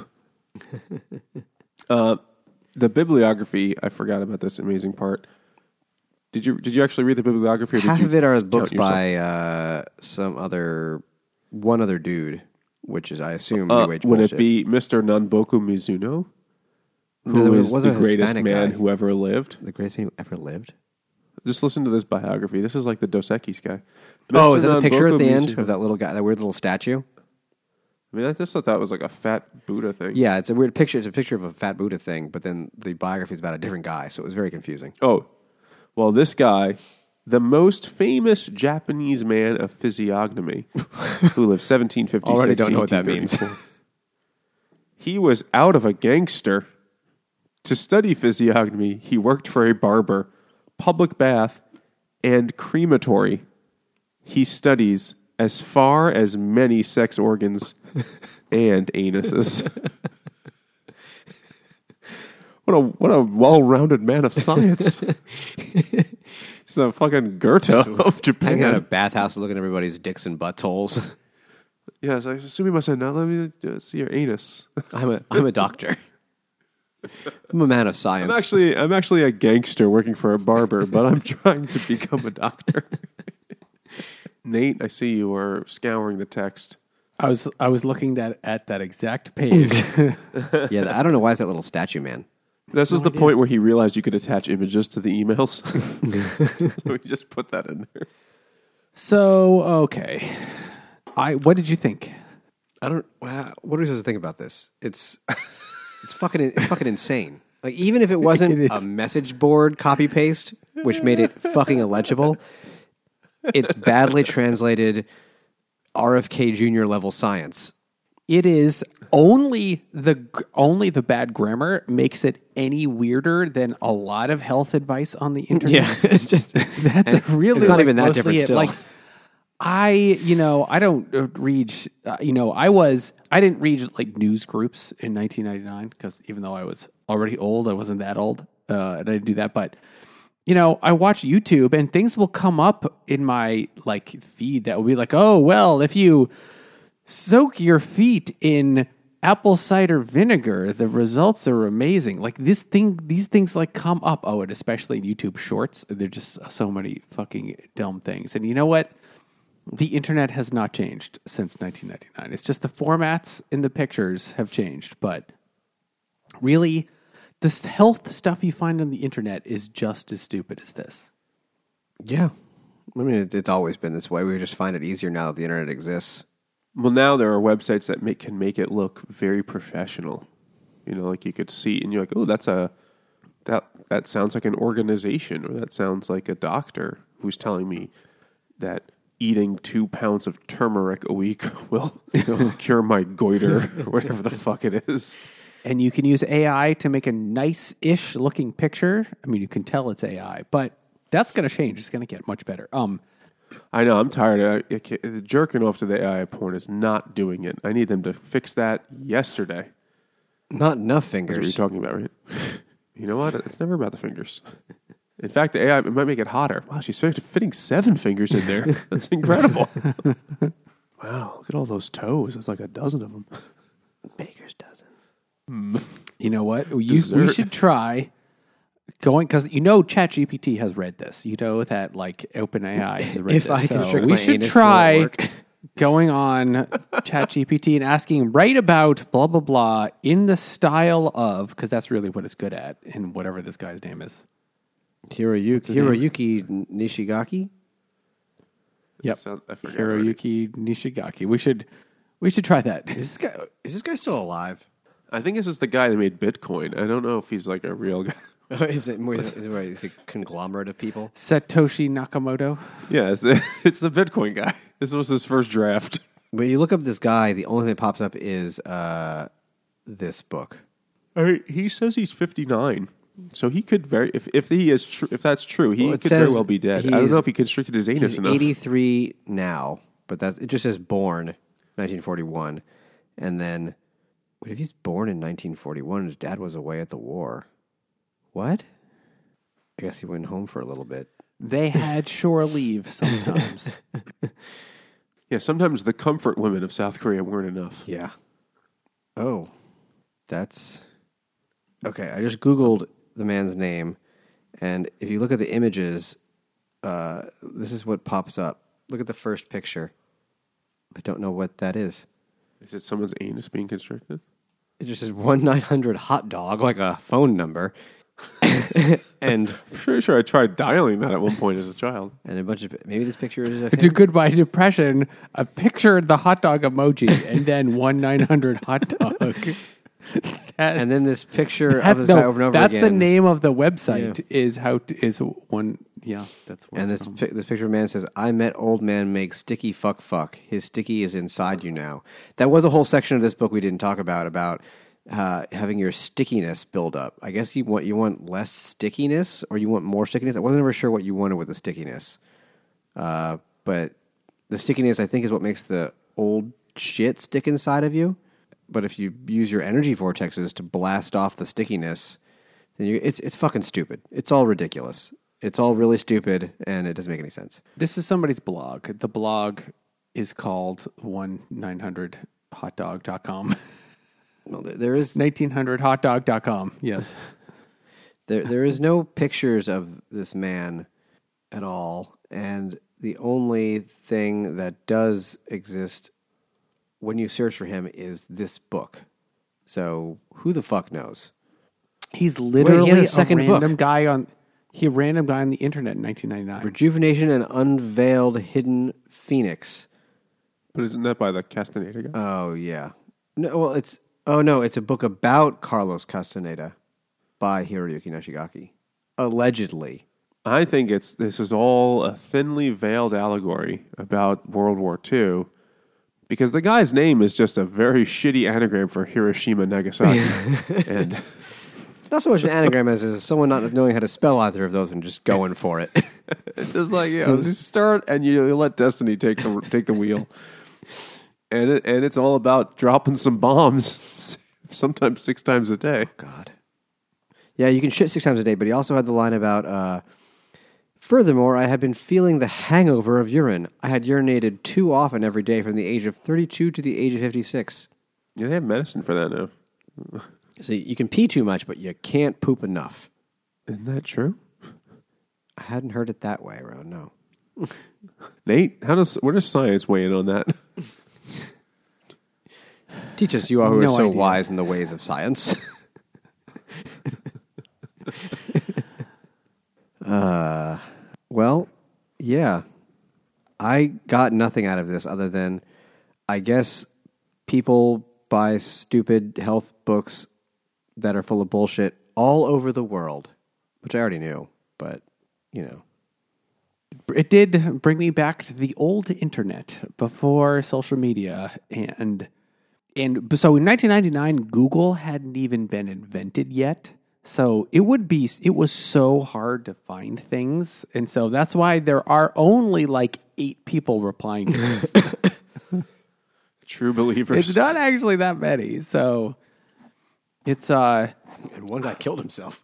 uh, the bibliography. I forgot about this amazing part. Did you Did you actually read the bibliography? Or did half you of it are count books yourself? by uh, some other one other dude, which is I assume Uh, New Age would bullshit. it be Mister Nanboku Mizuno, No, who there is was the a greatest Hispanic man guy. who ever lived? the greatest man who ever lived? Just listen to this biography. This is like the Dos Equis guy. Oh, Mister is that the picture at Nanboku the end Mizuno. of that little guy, that weird little statue? I mean, I just thought that was like a fat Buddha thing. Yeah, it's a weird picture. It's a picture of a fat Buddha thing, but then the biography is about a different guy, so it was very confusing. Oh, well, this guy, the most famous Japanese man of physiognomy, who lived seventeen fifty-six Already don't to know what that means. eighteen thirty-four. He was out of a gangster. To study physiognomy, he worked for a barber, public bath, and crematory. He studies as far as many sex organs and anuses. What a what a well-rounded man of science. He's the fucking Goethe of Hanging out at a Japan. bathhouse looking at everybody's dicks and buttholes. Yes, I assume he must have now let me uh, see your anus. I'm a I'm a doctor. I'm a man of science. I'm actually I'm actually a gangster working for a barber, but I'm trying to become a doctor. Nate, I see you are scouring the text. I was I was looking at at that exact page. yeah, I don't know why it's that little statue man. This was the point where he realized you could attach images to the emails. So he just put that in there. So okay, I what did you think? I don't. Wow, what are we supposed to think about this? It's it's fucking it's fucking insane. Like even if it wasn't It is. a message board copy paste, which made it fucking illegible, it's badly translated R F K Junior level science. It is only the gr- only the bad grammar makes it any weirder than a lot of health advice on the internet. Yeah, it's just That's really it's not like even that mostly different it. still. Like I, you know, I don't uh, read. Uh, you know, I was I didn't read like news groups in nineteen ninety-nine because even though I was already old, I wasn't that old, uh, and I didn't do that. But you know, I watch YouTube and things will come up in my like feed that will be like, oh well, if you soak your feet in apple cider vinegar, the results are amazing. Like this thing, these things like come up. Oh, and especially in YouTube Shorts, there're just so many fucking dumb things. And you know what? The internet has not changed since nineteen ninety-nine. It's just the formats in the pictures have changed. But really, the health stuff you find on the internet is just as stupid as this. yeah. I mean, it, it's always been this way. We just find it easier now that the internet exists. Well, now there are websites that make, can make it look very professional. You know, like you could see, and you're like, oh, that's a that that sounds like an organization, or that sounds like a doctor who's telling me that eating two pounds of turmeric a week will cure my goiter, or whatever the fuck it is. And you can use A I to make a nice-ish looking picture. I mean, you can tell it's A I, but that's going to change. It's going to get much better. Um, I know, I'm tired of I can't- the jerking off to the A I porn is not doing it. I need them to fix that yesterday. Not enough That's what you're fingers. talking about, right? You know what? It's never about the fingers. In fact, the A I it might make it hotter. Wow, she's fit- fitting seven fingers in there. That's incredible. Wow, look at all those toes. There's like a dozen of them. Baker's dozen. you know what? You, we Dessert. should try going because you know ChatGPT has read this. You know that like OpenAI has read If this. I can so trick we my should anus, will it try work? going on ChatGPT and asking right about blah blah blah in the style of because that's really what it's good at and whatever this guy's name is. Hiroyuki, his name? Hiroyuki Nishigaki? Yep, Sound- I forgot already. Hiroyuki Nishigaki. We should we should try that. Is this guy is this guy still alive? I think this is the guy that made Bitcoin. I don't know if he's like a real guy. is it more is it, is it a conglomerate of people? Satoshi Nakamoto. Yeah, it's the, it's the Bitcoin guy. This was his first draft. When you look up this guy, the only thing that pops up is uh, this book. I mean, he says he's fifty-nine. So he could very if if he is tr- if that's true, he Well, it could very says well be dead. I don't he's- know if he constricted his anus He's enough. eighty-three now, but that's it just says born. nineteen forty-one. And then, wait, if he's born in nineteen forty-one, his dad was away at the war. What? I guess he went home for a little bit. They had shore leave sometimes. Yeah, sometimes the comfort women of South Korea weren't enough. Yeah. Oh, that's... Okay, I just Googled the man's name, and if you look at the images, uh, this is what pops up. Look at the first picture. I don't know what that is. Is it someone's anus being constricted? It just says one nine hundred hot dog, like a phone number. and I'm pretty sure I tried dialing that at one point as a child. and a bunch of... Maybe this picture is... A To Goodbye Depression, a picture the hot dog emoji, and then one nine hundred hot dog. That's, And then this picture that- of this no, guy over and over that's again. the name of the website. Yeah. Is how to, is one? Yeah, that's what And it's this from. pi- this picture of man says, "I met old man make sticky fuck fuck. His sticky is inside you now." That was a whole section of this book we didn't talk about about uh, having your stickiness build up. I guess you want you want less stickiness or you want more stickiness. I wasn't ever sure what you wanted with the stickiness, uh, but the stickiness I think is what makes the old shit stick inside of you. But if you use your energy vortexes to blast off the stickiness, then you, it's it's fucking stupid. It's all ridiculous. It's all really stupid, and it doesn't make any sense. This is somebody's blog. The blog is called one nine hundred hot dog dot com. Well, there- there is nineteen hundred hot dog dot com. Yes. there there is no pictures of this man at all, and the only thing that does exist when you search for him is this book. So who the fuck knows? He's literally has a a, second random book. guy on he a random guy on the internet in nineteen ninety-nine. Rejuvenation and Unveiled Hidden Phoenix. But isn't that by the Castaneda guy? Oh yeah. No, well it's oh no, it's a book about Carlos Castaneda by Hiroyuki Nishigaki. Allegedly. I think it's this is all a thinly veiled allegory about World War Two, because the guy's name is just a very shitty anagram for Hiroshima Nagasaki, and Not so much an anagram as is someone not knowing how to spell either of those and just going for it. it's just like yeah, you start and you, you let destiny take the take the wheel, and it, and it's all about dropping some bombs, sometimes six times a day. God. Yeah, you can shit six times a day, but he also had the line about, uh, furthermore, I had been feeling the hangover of urine. I had urinated too often every day from the age of thirty-two to the age of fifty-six. Yeah, they have medicine for that now. So you can pee too much, but you can't poop enough. Isn't that true? I hadn't heard it that way around, no. Nate, how does where does science weigh in on that? Teach us, you all who No are so idea. wise in the ways of science. uh, well, yeah. I got nothing out of this other than, I guess, people buy stupid health books that are full of bullshit all over the world, which I already knew, but, you know. It did bring me back to the old internet before social media, and and so in nineteen ninety-nine, Google hadn't even been invented yet. So it would be it was so hard to find things, and so that's why there are only like eight people replying to this. True believers. It's not actually that many. So it's uh And one guy killed himself.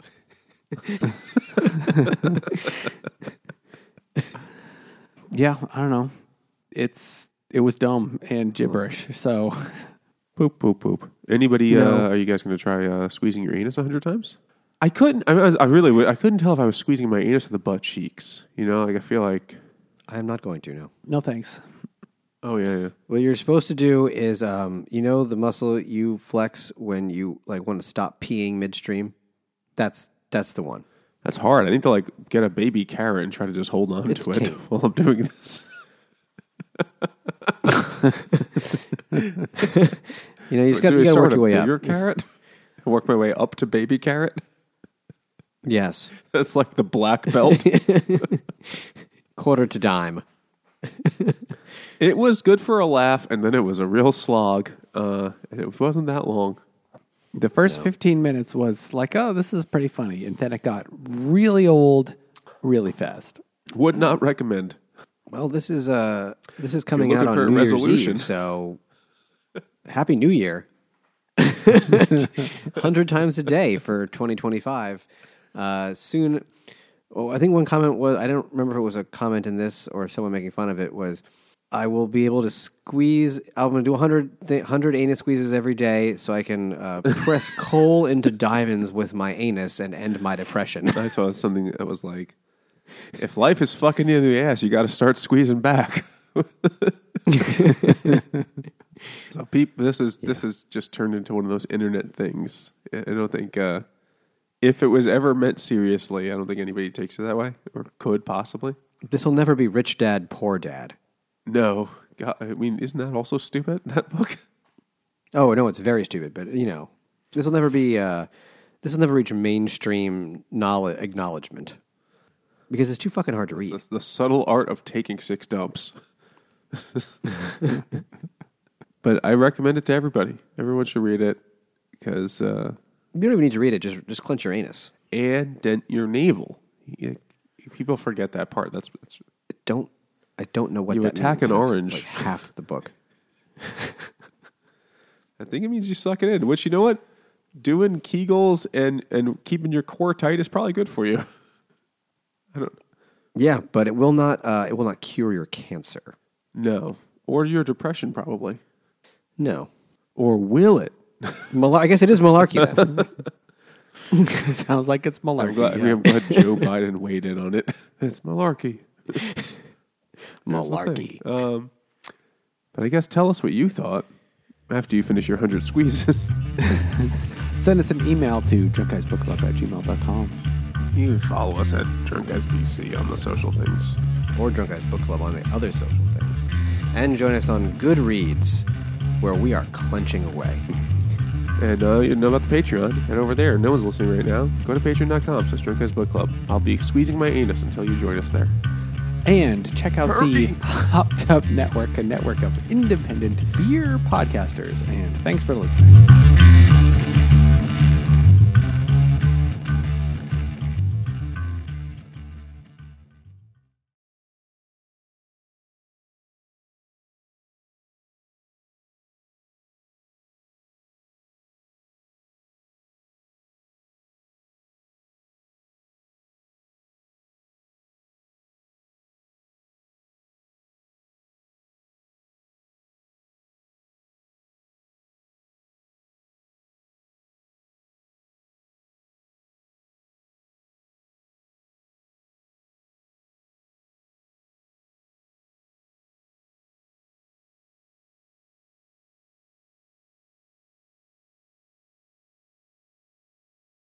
yeah, I don't know. It's it was dumb and gibberish. So Poop, poop, poop. Anybody? No. Uh, are you guys going to try uh, squeezing your anus a hundred times? I couldn't. I, was- I really. w- I couldn't tell if I was squeezing my anus or the butt cheeks. You know, like I feel like. I am not going to, no. no thanks. Oh yeah, yeah. What you're supposed to do is, um, you know, the muscle you flex when you like want to stop peeing midstream. That's that's the one. That's hard. I need to like get a baby carrot and try to just hold on It's to it tame. while I'm doing this. You know, you just got Do you I got to start work a your way bigger up. carrot? Work my way up to baby carrot. Yes, That's like the black belt. quarter to dime. It was good for a laugh, and then it was a real slog. Uh, and it wasn't that long. The first fifteen minutes was like, oh, this is pretty funny. And then it got really old really fast. Would not recommend. Well, this is uh this is coming You're out looking on for a New resolution. Year's Eve, so Happy New Year. one hundred times a day for twenty twenty-five. Uh, soon, oh, I think one comment was, I don't remember if it was a comment in this or someone making fun of it, was I will be able to squeeze, I'm going to do one hundred, one hundred anus squeezes every day so I can uh, press coal into diamonds with my anus and end my depression. I saw something that was like, if life is fucking you in the ass, you got to start squeezing back. So, peep, this is yeah. this has just turned into one of those internet things. I don't think uh, if it was ever meant seriously, I don't think anybody takes it that way or could possibly. This will never be Rich Dad, Poor Dad. No, God, I mean, isn't that also stupid? That book. Oh no, it's very stupid. But you know, this will never be. Uh, this will never reach mainstream knowledge acknowledgement because it's too fucking hard to read. The, the subtle art of taking six dumps. But I recommend it to everybody. Everyone should read it because uh, you don't even need to read it. Just just clench your anus and dent your navel. You, people forget that part. That's, that's I don't. I don't know what you that attack means. an That's orange. like half the book. I think it means you suck it in. Which, you know what? Doing Kegels and and keeping your core tight is probably good for you. I don't. Yeah, but it will not. Uh, it will not cure your cancer. No, or your depression probably. No. Or will it? Mal- I guess it is malarkey then. Sounds like it's malarkey. I'm glad, yeah. I'm glad Joe Biden weighed in on it. It's malarkey. Malarkey. Um, but I guess tell us what you thought after you finish your one hundred squeezes. Send us an email to drunkguysbookclub at gmail dot com. You can follow us at Drunk Guys B C on the social things. Or Drunk Guys Book Club on the other social things. And join us on Goodreads, where we are clenching away. And uh, you know about the Patreon. And over there, no one's listening right now. Go to patreon dot com slash Drunk Guys Book Club. I'll be squeezing my anus until you join us there. And check out Hurry. the Hopped Up Network, a network of independent beer podcasters. And thanks for listening.